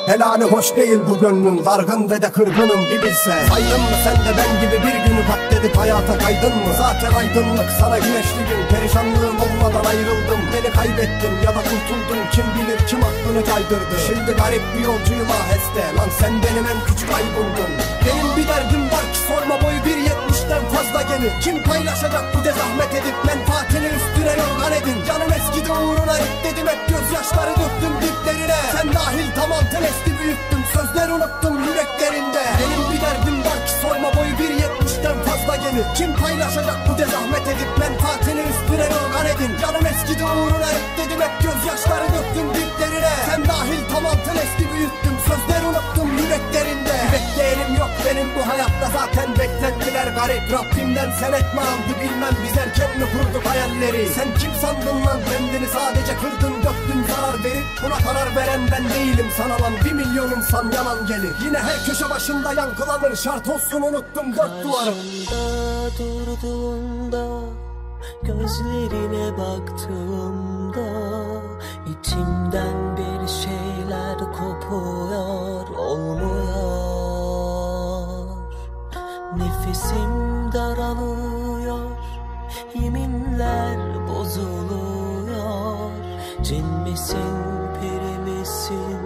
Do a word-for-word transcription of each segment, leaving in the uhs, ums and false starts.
Helali hoş değil bu gönlüm, dargın ve de kırgınım bir bilse. Saydın mı sen de ben gibi bir günü katledip hayata kaydın mı? Zaten aydınlık sana güneşli gün, perişanlığım olmadan ayrıldım. Beni kaybettin ya da kurtuldun, kim bilir kim aklını kaydırdı. Şimdi garip bir yolcuyum aheste, lan sen benim en küçük aybımdın. Benim bir derdim var ki sorma, boyu bir yetmişten fazla gelir. Kim paylaşacak bu de zahmet edip, menfaatini üstüne yorgan edin. Canım eskidi uğruna dedim, hep gözyaşları döktüm diplerine. Sen dahil tamam tenesti büyüttüm, sözler unuttum yüreklerinde. Benim bir derdim var ki sorma, boyu bir yetmişten fazla gelir. Kim paylaşacak bu de zahmet edip, menfaatini üstüne yorgan edin. Canım eskidi uğruna dedim, hep gözyaşları döktüm diplerine. Sen dahil tamam tenesti büyüttüm, sözler unuttum yüreklerinde. Bir bekleyenim yok benim bu hayatta, zaten beklettiler garip. Rabbimden senet mi aldı bilmem, biz erken mi kurduk hayalleri. Sen kim sandın lan kendini, sadece kırdın döktün zarar verip. Buna karar veren ben değilim, sana lan bir milyonum san yalan gelir. Yine her köşe başında yankılanır, şart olsun unuttum dört duvarım. Karşımda durduğunda, gözlerine baktığımda, içimden bir şeyler kopuyor, olmuyor. Nefesim daralıyor, yeminler bozuluyor. Cin misin, peri misin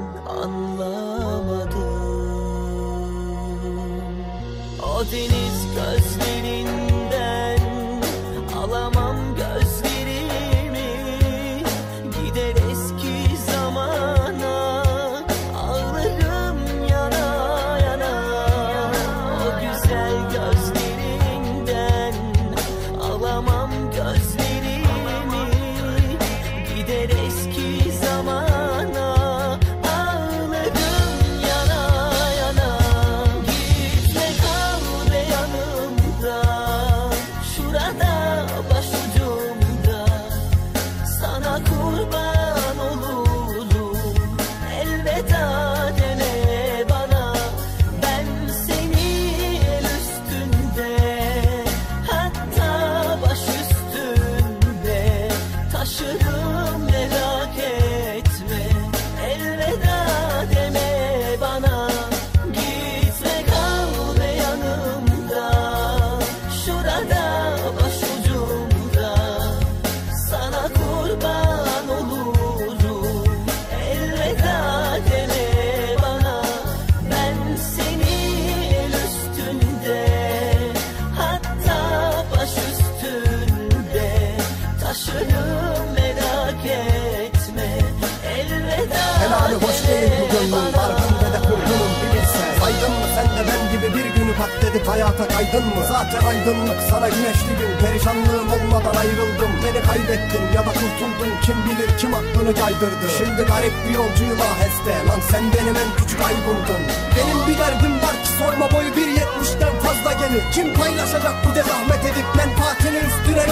anlamadım. O deniz gözlerinden alamam gözlerimi, gider eski zamana, ağlarım yana yana. O güzel gözlerinden alamam gözlerimi, gider eski zamana, ağlarım yana yana. Gitme kal be yanımda, şurada başucumda, sana kurban olurum. Elveda deme bana, ben seni el üstünde, hatta baş üstünde taşırım, merak etme. Elveda deme bana, gitme kal be yanımda, şurada başucumda, sana kurban olurum. Elveda deme bana, ben seni el üstünde, hatta baş üstünde taşırım, merak etme. Elveda Helali hoş değil bu deme gönlüm, bana. dargın ve de kırgınım bir bilse. Saydın mı sen de ben gibi bir günü katledip hayata kaydın mı? Zaten aydınlık sana güneşli gün, perişanlığım olmadan ayrıldım. Beni kaybettin ya da kurtuldun, kim bilir kim aklını kaydırdı. Şimdi garip bir yolcuyum aheste, lan sen benim en küçük aybımdın. Benim bir derdim var ki sorma, boyu bir yetmişten fazla gelir. Kim paylaşacak bu de zahmet edip, menfaatini üstüne